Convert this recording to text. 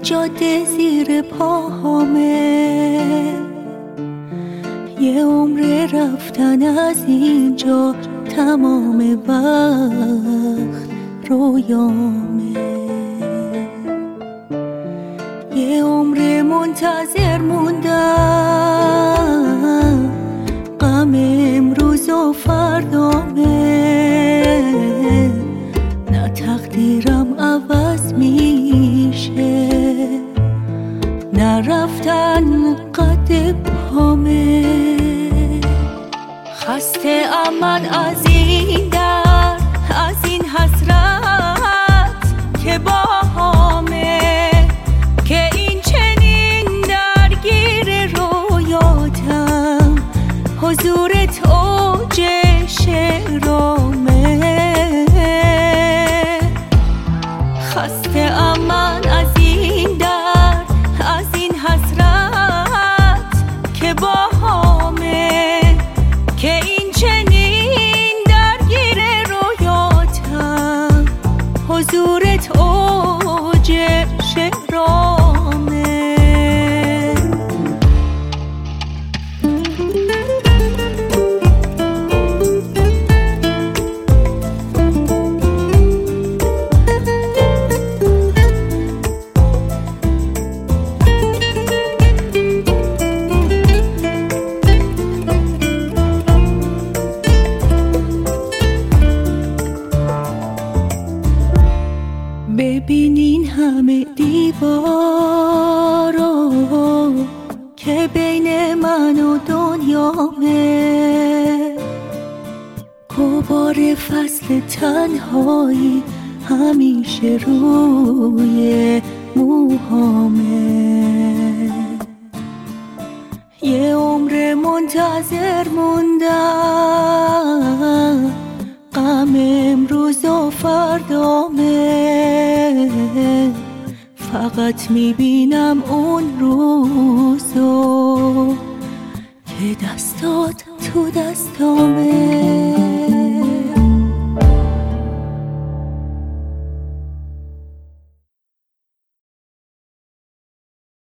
جاده زیر پاهامه، یه عمر رفتن از اینجا، تمام وقت رویامه، یه عمر منتظر موندم، غم امروز و فردامه، نه تقدیرم عوض میشه، نه رفتن قد پامه. خسته من از این درد، از این حسرت که باهامه، که این چنین درگیر رویاتم، حضورت اوج شعرامه. خسته من از این درد، از این حسرت که باهامه، که این چنین درگیر رویاتم، حضورت اوج شعرامه. ببینین همه دیوارا که بین من و دنیامه، غبار فصل تنهایی همیشه روی موهامه، یه عمر منتظر موندم، غم امروز و فردامه، فقط میبینم اون روزو که دستات تو دستامه.